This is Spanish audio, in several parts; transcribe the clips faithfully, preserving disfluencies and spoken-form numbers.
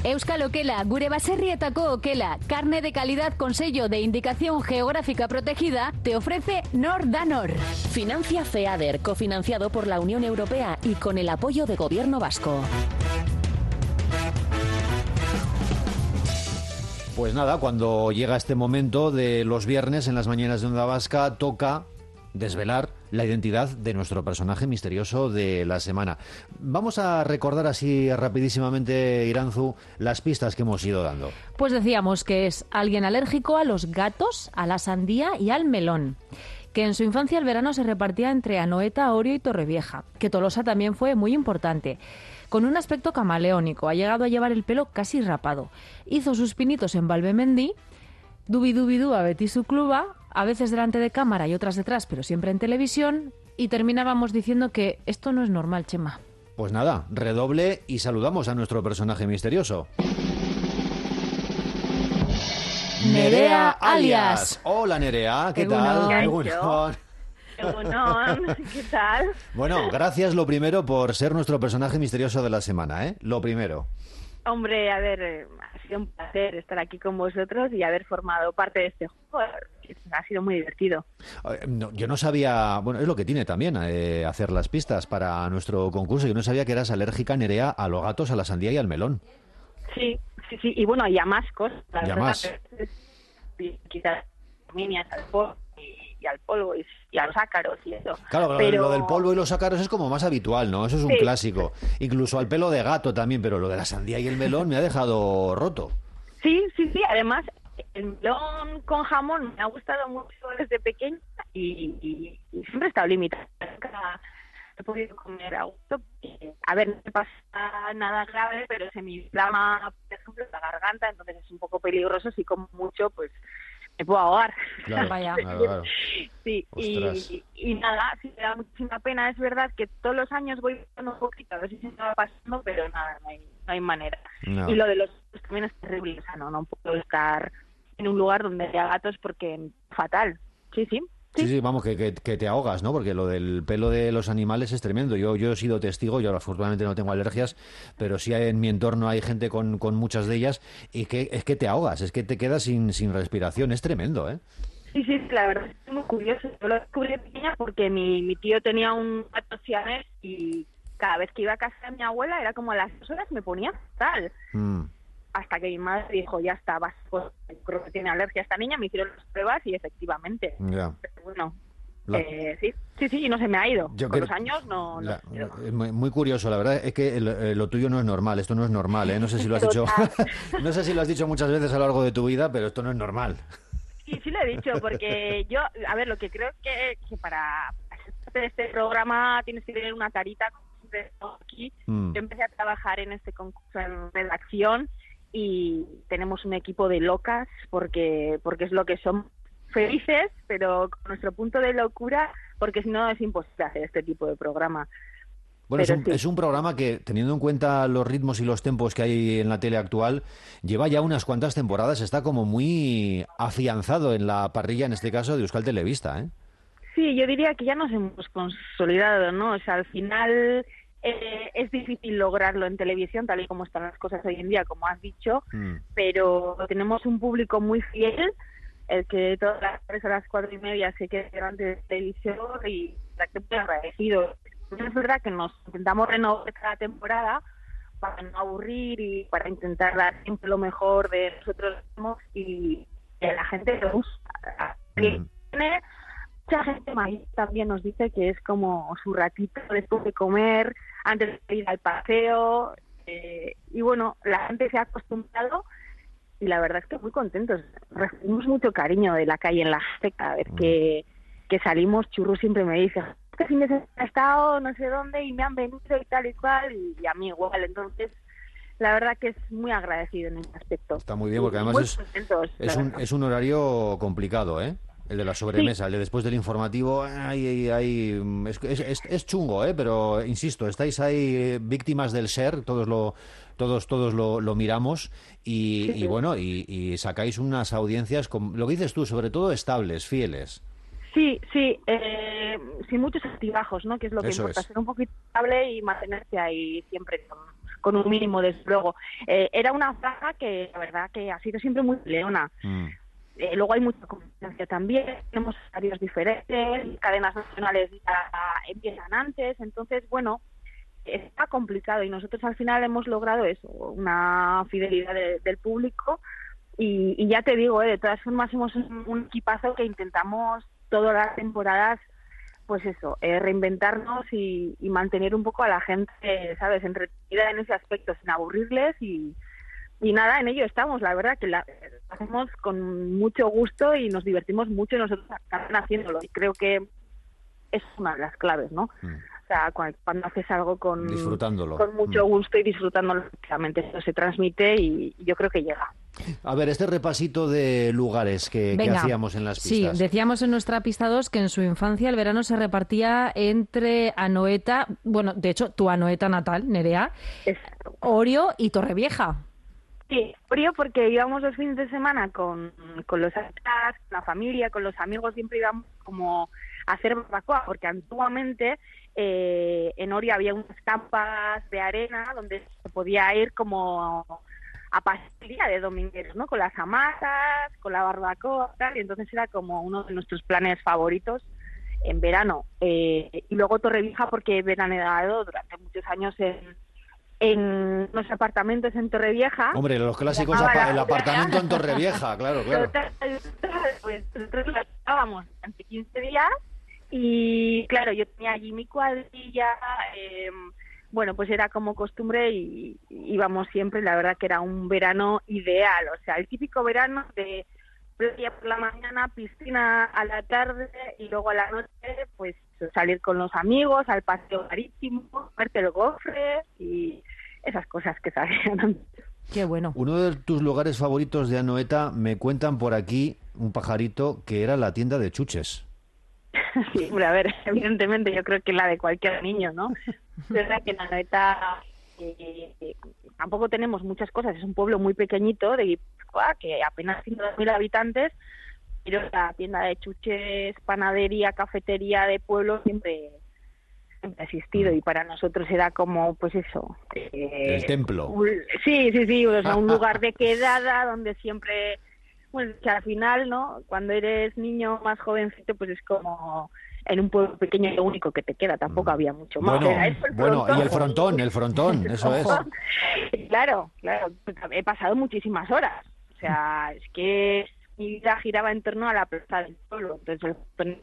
Euskal Okela, gure baserrietako okela, carne de calidad con sello de indicación geográfica protegida, te ofrece Nor da Nor. Financia FEADER, cofinanciado por la Unión Europea y con el apoyo de Gobierno Vasco. Pues nada, cuando llega este momento de los viernes en las mañanas de Onda Vasca, toca desvelar la identidad de nuestro personaje misterioso de la semana. Vamos a recordar así rapidísimamente, Iranzu, las pistas que hemos ido dando. Pues decíamos que es alguien alérgico a los gatos, a la sandía y al melón. Que en su infancia el verano se repartía entre Anoeta, Orio y Torrevieja. Que Tolosa también fue muy importante. Con un aspecto camaleónico, ha llegado a llevar el pelo casi rapado. Hizo sus pinitos en Valvemendí, dubi dubi du a Betty su cluba, a veces delante de cámara y otras detrás, pero siempre en televisión, y terminábamos diciendo que esto no es normal, Chema. Pues nada, redoble y saludamos a nuestro personaje misterioso. Nerea Alias. Hola, Nerea, ¿qué Egunon. tal? Egunon. Egunon, ¿qué tal? Bueno, gracias lo primero por ser nuestro personaje misterioso de la semana, ¿eh? Lo primero. Hombre, a ver, eh, ha sido un placer estar aquí con vosotros y haber formado parte de este juego. Ha sido muy divertido. Eh, no, yo no sabía, bueno, es lo que tiene también eh, hacer las pistas para nuestro concurso. Yo no sabía que eras alérgica, Nerea, a los gatos, a la sandía y al melón. Sí, sí, sí, y bueno, y a más cosas. La Y a verdad, más. y quizás minias al polvo y, y al polvo y, y a los ácaros y eso. Claro, pero... lo del polvo y los ácaros es como más habitual, ¿no? Eso es un Sí. clásico. Incluso al pelo de gato también, pero lo de la sandía y el melón me ha dejado roto. Sí, sí, sí, además el melón con jamón me ha gustado mucho desde pequeña y, y, y siempre he estado limitada. Nunca he podido comer a gusto. A ver, no me pasa nada grave, pero se me inflama, por ejemplo, la garganta, entonces es un poco peligroso. Si como mucho, pues me puedo ahogar. Claro, Vaya. claro, claro. Sí, Ostras. y, y nada, sí me da muchísima pena. Es verdad que todos los años voy viendo un poquito a ver si se me va pasando, pero nada, no hay, no hay manera. No. Y lo de los gatos también es terrible, o sea, no, no puedo estar en un lugar donde haya gatos porque fatal. Sí, sí. Sí, sí, vamos, que, que, que te ahogas, ¿no? Porque lo del pelo de los animales es tremendo. Yo, yo he sido testigo, yo afortunadamente no tengo alergias, pero sí hay, en mi entorno hay gente con, con muchas de ellas y que es que te ahogas, es que te quedas sin, sin respiración, es tremendo, ¿eh? Sí, sí, la verdad es muy curioso. Yo lo descubrí de pequeña porque mi, mi tío tenía un gato siamés y cada vez que iba a casa de mi abuela era como a las dos horas me ponía fatal. Mm. Hasta que mi madre dijo, ya está, vas, pues, creo que tiene alergia a esta niña, me hicieron las pruebas y efectivamente. Ya. Pero bueno, La- eh, sí, sí, sí, y no se me ha ido. Yo Con creo- los años no... no La- se me ha ido. es muy, muy curioso, la verdad es que lo, eh, lo tuyo no es normal, esto no es normal, ¿eh? No sé si lo has dicho, no sé si lo has dicho muchas veces a lo largo de tu vida, pero esto no es normal. Sí, sí lo he dicho, porque yo, a ver, lo que creo que, que para ser parte de este programa tienes que tener una carita, como siempre estamos aquí. Mm. Yo empecé a trabajar en este concurso en redacción y tenemos un equipo de locas porque porque es lo que son, felices, pero con nuestro punto de locura, porque si no es imposible hacer este tipo de programa. Bueno, es Pero un, sí. es un programa que, teniendo en cuenta los ritmos y los tempos que hay en la tele actual, lleva ya unas cuantas temporadas, está como muy afianzado en la parrilla, en este caso, de Euskal Televista, ¿eh? Sí, yo diría que ya nos hemos consolidado, ¿no? O sea, al final eh, es difícil lograrlo en televisión, tal y como están las cosas hoy en día, como has dicho, Mm. pero tenemos un público muy fiel, el que todas las tres a las cuatro y media se quede delante de televisor y la que muy agradecido. Es verdad que nos intentamos renovar cada temporada para no aburrir y para intentar dar siempre lo mejor de nosotros mismos y que a la gente le gusta. Mm. Tiene mucha gente mayor también nos dice que es como su ratito después de comer, antes de ir al paseo, eh, y bueno, la gente se ha acostumbrado y la verdad es que muy contentos. Recibimos mucho cariño de la calle en la gente cada vez que, que salimos. Churru siempre me dice, este fin de semana he estado no sé dónde y me han venido y tal y cual, y, y a mí igual. Entonces, la verdad que es muy agradecido en ese aspecto. Está muy bien, porque Y además muy es, contentos, es, la un, verdad. es un horario complicado, ¿eh? El de la sobremesa, el de después del informativo, ay, ay, ay, es, es, es- es chungo, ¿eh? Pero insisto, estáis ahí eh, víctimas del ser, todos lo, todos, todos lo, lo miramos y, Sí, y sí. bueno, y, y sacáis unas audiencias, con, lo que dices tú, sobre todo estables, fieles. Sí, sí, eh, sin muchos altibajos, ¿no? Que es lo que Eso importa, es. ser un poquito estable y mantenerse ahí siempre con, con un mínimo desde luego. Eh, era una franja que la verdad que ha sido siempre muy leona. Mm. Eh, luego hay mucha competencia también, tenemos horarios diferentes, cadenas nacionales ya empiezan antes, entonces, bueno, está complicado y nosotros al final hemos logrado eso, una fidelidad de, del público y, y ya te digo, eh, de todas formas somos un, un equipazo que intentamos todas las temporadas, pues eso, eh, reinventarnos y, y mantener un poco a la gente, ¿sabes?, entretenida en ese aspecto, sin aburrirles y... Y nada, en ello estamos, la verdad que la hacemos con mucho gusto y nos divertimos mucho y nosotros también haciéndolo. Y creo que es una de las claves, ¿no? Mm. O sea, cuando, cuando haces algo con, disfrutándolo. con mucho gusto y disfrutándolo, realmente eso se transmite y, y yo creo que llega. A ver, este repasito de lugares que, que hacíamos en las pistas. Sí, decíamos en nuestra pista dos que en su infancia el verano se repartía entre Anoeta, bueno, de hecho, tu Anoeta natal, Nerea, Exacto. Orio y Torrevieja. Sí, frío porque íbamos los fines de semana con, con los amigos, con la familia, con los amigos, siempre íbamos como a hacer barbacoa, porque antiguamente eh, en Orio había unas campas de arena donde se podía ir como a pasar el día de domingueros, ¿no? Con las hamacas, con la barbacoa, tal, y entonces era como uno de nuestros planes favoritos en verano. Eh, y luego Torrevieja porque he veraneado durante muchos años en... en los apartamentos en Torrevieja. Hombre, los clásicos, apa- el apartamento en Torrevieja, claro, claro. Total, pues nosotros lo estábamos durante quince días y claro, yo tenía allí mi cuadrilla, eh, bueno, pues era como costumbre y, y íbamos siempre, la verdad que era un verano ideal, o sea, el típico verano de playa por la mañana, piscina a la tarde y luego a la noche, pues salir con los amigos al paseo marítimo, verte el gofre y esas cosas que salían. Qué bueno. Uno de tus lugares favoritos de Anoeta, me cuentan por aquí un pajarito, que era la tienda de chuches. Sí, hombre, a ver, evidentemente yo creo que la de cualquier niño, ¿no? Es verdad que en Anoeta eh, eh, tampoco tenemos muchas cosas, es un pueblo muy pequeñito de Guipúzcoa, que apenas tiene dos mil habitantes, pero la tienda de chuches, panadería, cafetería de pueblo siempre, siempre ha existido y para nosotros era como, pues eso... Eh, el templo. Un, sí, sí, sí, o sea, un lugar de quedada donde siempre... Bueno, que al final, ¿no? Cuando eres niño más jovencito, pues es como en un pueblo pequeño y lo único que te queda, tampoco había mucho más. Bueno, Era eso, el bueno y el frontón, el frontón, eso es. Claro, claro, he pasado muchísimas horas. O sea, es que mi vida giraba en torno a la plaza del pueblo. Entonces,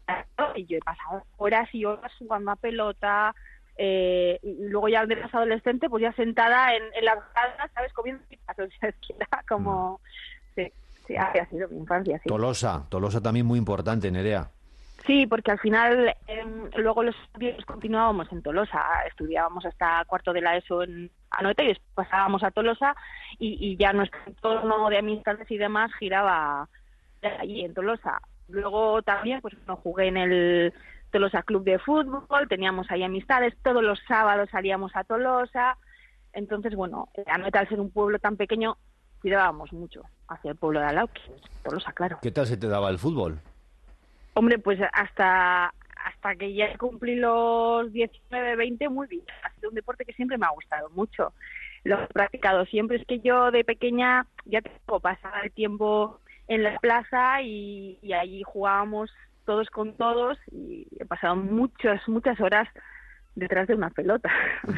y yo he pasado horas y horas jugando a pelota. Eh, y luego ya de más adolescente, pues ya sentada en, en las gradas, ¿sabes? Comiendo pizzas. O sea, es que era como... Sí. Sí, ha sido mi infancia, sí. Tolosa, Tolosa también muy importante, Nerea. Sí, porque al final eh, luego los estudios continuábamos en Tolosa, estudiábamos hasta cuarto de la ESO en Anoeta y después pasábamos a Tolosa y, y ya nuestro entorno de amistades y demás giraba allí en Tolosa. Luego también pues no jugué en el Tolosa Club de Fútbol, teníamos ahí amistades, todos los sábados salíamos a Tolosa, entonces bueno, Anoeta al ser un pueblo tan pequeño cuidábamos mucho hacia el pueblo de al lado, que es Tolosa, claro. ¿Qué tal se te daba el fútbol? Hombre, pues hasta hasta que ya cumplí los diecinueve, veinte, muy bien. Ha sido un deporte que siempre me ha gustado mucho. Lo he practicado siempre. Es que yo de pequeña ya tengo pasaba el tiempo en la plaza y, y allí jugábamos todos con todos y he pasado muchas, muchas horas detrás de una pelota.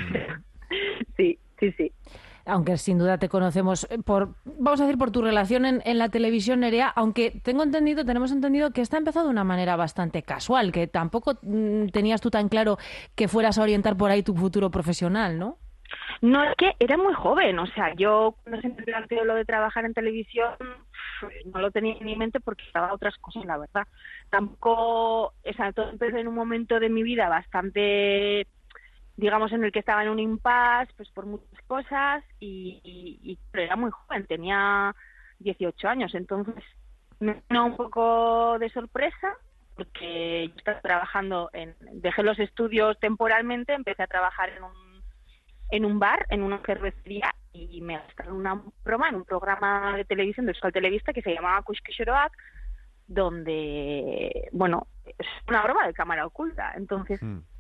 Sí, sí, sí. Aunque sin duda te conocemos por, vamos a decir, por tu relación en, en la televisión, Nerea, aunque tengo entendido, tenemos entendido que está empezado de una manera bastante casual, que tampoco mm, tenías tú tan claro que fueras a orientar por ahí tu futuro profesional, ¿no? No, es que era muy joven, o sea, yo cuando se me planteó lo de trabajar en televisión no lo tenía en mi mente porque estaba otras cosas, la verdad. Tampoco, o sea, todo empezó en un momento de mi vida bastante... digamos, en el que estaba en un impasse, pues por muchas cosas, y, y, y pero era muy joven, tenía dieciocho años, entonces me vino un poco de sorpresa, porque yo estaba trabajando, en, dejé los estudios temporalmente, empecé a trabajar en un, en un bar, en una cervecería, y me gastaron una broma en un programa de televisión de Euskal Telebista que se llamaba Kuxkixoroak, donde, bueno, es una broma de cámara oculta, entonces... Mm.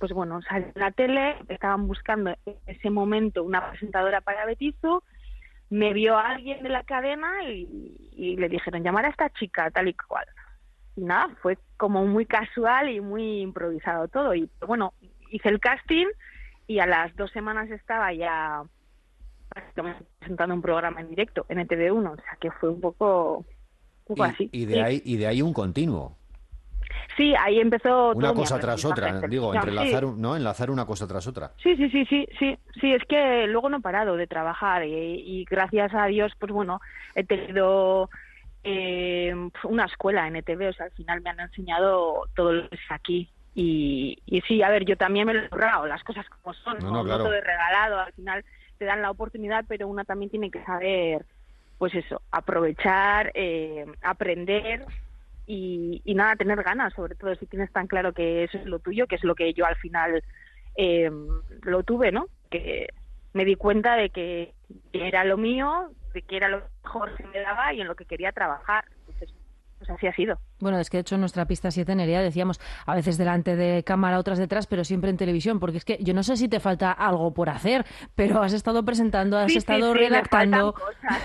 pues bueno, salió en la tele, estaban buscando en ese momento una presentadora para Betizu, me vio alguien de la cadena y, y le dijeron llamar a esta chica, tal y cual. Y nada, fue como muy casual y muy improvisado todo. Y bueno, hice el casting y a las dos semanas estaba ya prácticamente presentando un programa en directo en E T V uno, o sea que fue un poco, un poco y, así. Y de, sí. ahí, y de ahí un continuo. Sí, ahí empezó una todo cosa tras otra, digo, entrelazar, sí. ¿no? Enlazar una cosa tras otra. Sí, sí, sí, sí, sí, sí, es que luego no he parado de trabajar y, y gracias a Dios, pues bueno, he tenido eh, una escuela en E T V, o sea, al final me han enseñado todo lo que es aquí. Y, y sí, a ver, yo también me lo he logrado, las cosas como son, no, no, no, claro. no todo es regalado, al final te dan la oportunidad, pero una también tiene que saber, pues eso, aprovechar, eh, aprender y, y nada, tener ganas, sobre todo si tienes tan claro que eso es lo tuyo, que es lo que yo al final eh, lo tuve, ¿no? Que me di cuenta de que era lo mío, de que era lo mejor que me daba y en lo que quería trabajar. Entonces, pues así ha sido. Bueno, es que de hecho en nuestra pista siete, Nerea, decíamos a veces delante de cámara, otras detrás, pero siempre en televisión, porque es que yo no sé si te falta algo por hacer, pero has estado presentando, has sí, estado sí, sí, redactando.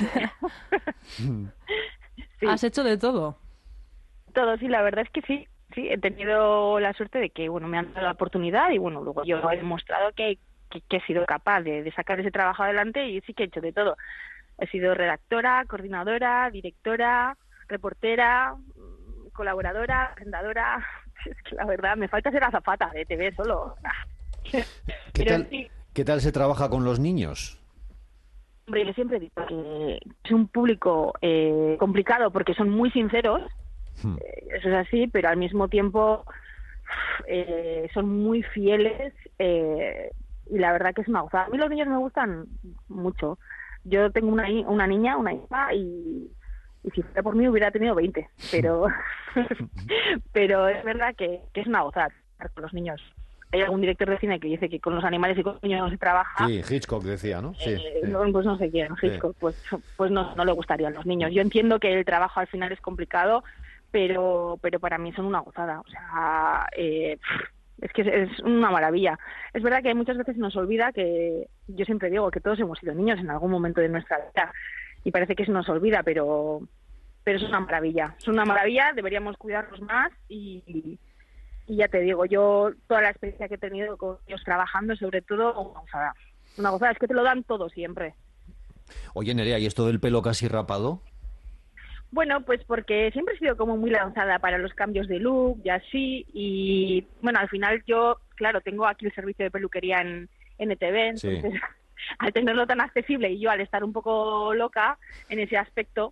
sí. Has hecho de todo. Todo, sí, la verdad es que sí. Sí, he tenido la suerte de que, bueno, me han dado la oportunidad y, bueno, luego yo he demostrado que, que, que he sido capaz de, de sacar ese trabajo adelante y sí que he hecho de todo. He sido redactora, coordinadora, directora, reportera, colaboradora, presentadora. Es que la verdad me falta ser azafata de T V solo. ¿Qué, Pero tal, sí. ¿Qué tal se trabaja con los niños? Hombre, yo siempre digo que es un público eh, complicado porque son muy sinceros, hmm. eh, eso es así, pero al mismo tiempo eh, son muy fieles eh, y la verdad que es una gozada. A mí los niños me gustan mucho. Yo tengo una, una niña, una hija y... y si fuera por mí hubiera tenido veinte, pero pero es verdad que, que es una gozada con los niños. Hay algún director de cine que dice que con los animales y con los niños no se trabaja. Sí, Hitchcock decía, ¿no? Sí, eh, sí. No, pues no sé quién, Hitchcock, sí. pues pues no, no le gustarían los niños. Yo entiendo que el trabajo al final es complicado, pero pero para mí son una gozada. O sea, eh, es que es, es una maravilla. Es verdad que muchas veces nos olvida que, yo siempre digo que todos hemos sido niños en algún momento de nuestra vida. Y parece que se nos olvida, pero pero es una maravilla. Es una maravilla, deberíamos cuidarlos más y, y ya te digo, yo toda la experiencia que he tenido con ellos trabajando, sobre todo, una gozada. Una gozada, es que te lo dan todo siempre. Oye, Nerea, ¿y esto del pelo casi rapado? Bueno, pues porque siempre he sido como muy lanzada para los cambios de look y así. Y bueno, al final yo, claro, tengo aquí el servicio de peluquería en, en E T V, entonces... Sí. Al tenerlo tan accesible y yo al estar un poco loca en ese aspecto,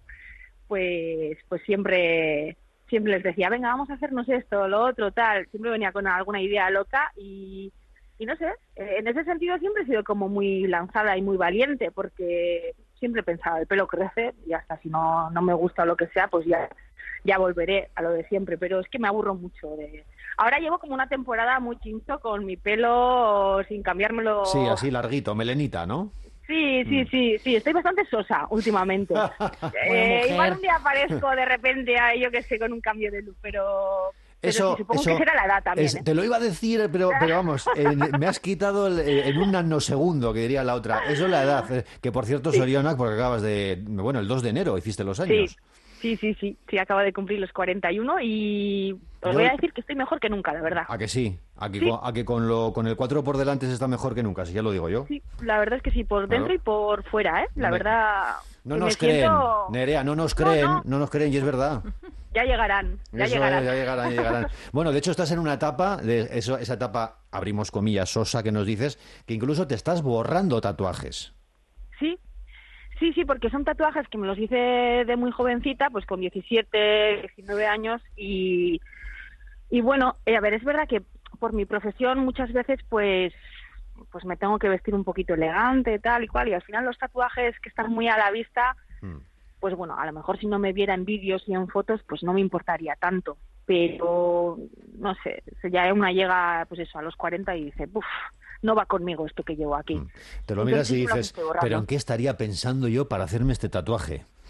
pues pues siempre siempre les decía, venga, vamos a hacernos esto, lo otro, tal. Siempre venía con alguna idea loca y, y no sé, en ese sentido siempre he sido como muy lanzada y muy valiente porque siempre pensaba, el pelo crece y hasta si no, no me gusta o lo que sea, pues ya, ya volveré a lo de siempre. Pero es que me aburro mucho de... Ahora llevo como una temporada muy chincho con mi pelo sin cambiármelo. Sí, así larguito, melenita, ¿no? Sí, sí, mm. sí, sí. Estoy bastante sosa últimamente. eh, igual un día aparezco de repente, ahí, yo qué sé, con un cambio de look, pero... Eso, sí, supongo eso que será la edad también. Es, ¿eh? Te lo iba a decir, pero, pero vamos, eh, me has quitado el, en un nanosegundo, que diría la otra. Eso es la edad, eh, que por cierto, sí. Soriona, porque acabas de... Bueno, el dos de enero hiciste los años. Sí. Sí, sí, sí, sí, acabo de cumplir los cuarenta y uno y os Yo... voy a decir que estoy mejor que nunca, la verdad. ¿A que sí? ¿A que, sí. Con, a que con, lo, con el cuatro por delante se está mejor que nunca? Si ya lo digo yo. Sí, la verdad es que sí, por dentro claro. y por fuera, ¿eh? La me... verdad... No nos creen, siento... Nerea, no nos creen, no, no. no nos creen y es verdad. Ya llegarán, ya eso llegarán. Es, ya llegarán, ya llegarán. Bueno, de hecho estás en una etapa, de eso, esa etapa, abrimos comillas, sosa que nos dices, que incluso te estás borrando tatuajes. Sí. Sí, sí, porque son tatuajes que me los hice de muy jovencita, pues con diecisiete, diecinueve años y, y bueno, eh, a ver, es verdad que por mi profesión muchas veces pues pues me tengo que vestir un poquito elegante, tal y cual, y al final los tatuajes que están muy a la vista, mm. pues bueno, a lo mejor si no me viera en vídeos y en fotos, pues no me importaría tanto, pero no sé, ya una llega pues eso a los cuarenta y dice, uff, no va conmigo esto que llevo aquí. Te lo miras y dices, pero ¿en qué estaría pensando yo para hacerme este tatuaje?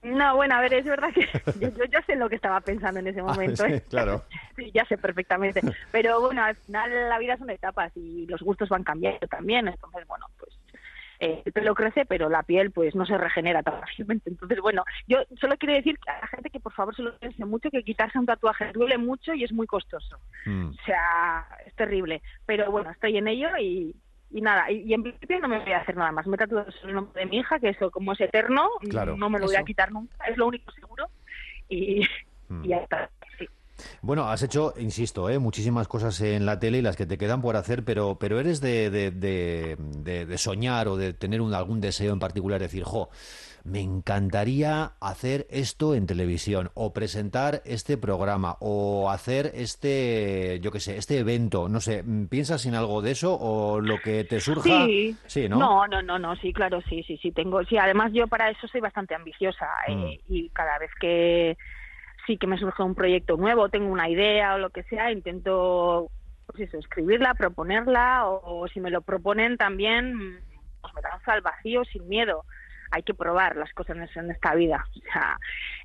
No, bueno, a ver, es verdad que yo, yo, yo sé lo que estaba pensando en ese momento. Ah, sí, ¿eh? claro. Sí, ya sé perfectamente. Pero bueno, al final la vida son etapas y los gustos van cambiando también. Entonces, bueno, pues eh, el pelo crece, pero la piel pues no se regenera tan fácilmente. Entonces, bueno, yo solo quiero decir a la gente que por favor se lo piense mucho, que quitarse un tatuaje duele mucho y es muy costoso. Mm. O sea, es terrible. Pero bueno, estoy en ello y... Y nada, y, y en principio no me voy a hacer nada más. Me he tatuado el nombre de mi hija, que eso como es eterno, claro, no me lo eso. voy a quitar nunca, es lo único seguro. Y, mm. y ya está, sí. Bueno, has hecho, insisto, ¿eh? muchísimas cosas en la tele y las que te quedan por hacer, pero pero eres de, de, de, de, de soñar o de tener un, algún deseo en particular, decir, jo, me encantaría hacer esto en televisión o presentar este programa o hacer este, yo qué sé, este evento, no sé, ¿piensas en algo de eso o lo que te surja? Sí, sí, ¿no? No, no, no, no, sí, claro, sí, sí, sí, tengo, sí, además yo para eso soy bastante ambiciosa mm. eh, y cada vez que sí que me surge un proyecto nuevo, tengo una idea o lo que sea, intento, pues eso, escribirla, proponerla o, o si me lo proponen también, pues me lanzo al vacío sin miedo. Hay que probar las cosas en esta vida. O sea,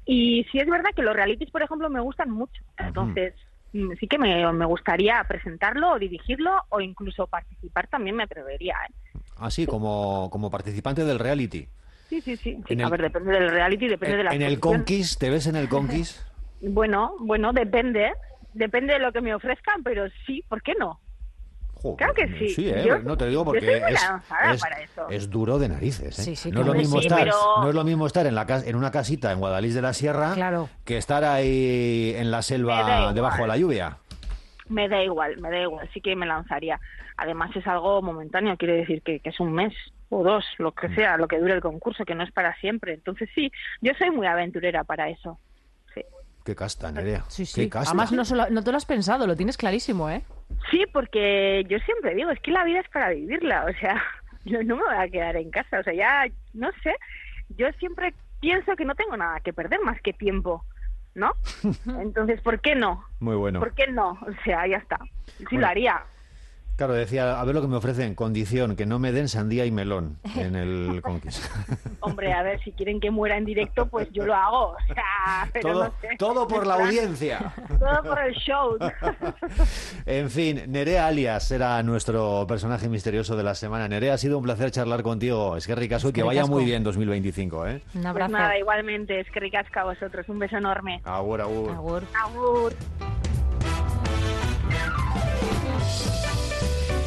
y sí es verdad que los realities, por ejemplo, me gustan mucho. Entonces, uh-huh. sí que me, me gustaría presentarlo o dirigirlo o incluso participar también me atrevería. ¿eh? Ah, sí, como, como participante del reality. Sí, sí, sí. sí. El, a ver, depende del reality, depende en, de la ¿En el Conquist? ¿Te ves en el Conquist? Bueno, bueno, depende. Depende de lo que me ofrezcan, pero sí, ¿por qué no? Joder, claro que sí. Sí, ¿eh? yo, no te digo porque yo soy muy es, es, para eso. es duro de narices. ¿eh? Sí, sí, no, es lo mismo sí, estar, pero... no es lo mismo estar en, la, en una casita en Guadalís de la Sierra claro. que estar ahí en la selva debajo de la lluvia. Me da igual, me da igual, sí que me lanzaría. Además es algo momentáneo, quiere decir que, que es un mes o dos, lo que sea, lo que dure el concurso, que no es para siempre. Entonces sí, yo soy muy aventurera para eso. Sí. Qué casta, Nerea. Sí, sí. Qué casta. Además no, solo, no te lo has pensado, lo tienes clarísimo, ¿eh? Sí, porque yo siempre digo, es que la vida es para vivirla, o sea, yo no me voy a quedar en casa, o sea, ya, no sé, yo siempre pienso que no tengo nada que perder más que tiempo, ¿no? Entonces, ¿por qué no? Muy bueno. ¿Por qué no? O sea, ya está. Sí, bueno, lo haría. Claro, decía, a ver lo que me ofrecen, condición, que no me den sandía y melón en el Conquist. Hombre, a ver, si quieren que muera en directo, pues yo lo hago. O sea, pero todo, no sé. todo por la audiencia. Todo por el show. En fin, Nerea Alias era nuestro personaje misterioso de la semana. Nerea, ha sido un placer charlar contigo. Es que ricasco y que vaya muy bien dos mil veinticinco, ¿eh? Un abrazo. Pues nada, igualmente, es que ricasco a vosotros. Un beso enorme. Agur, agur. Agur. Agur.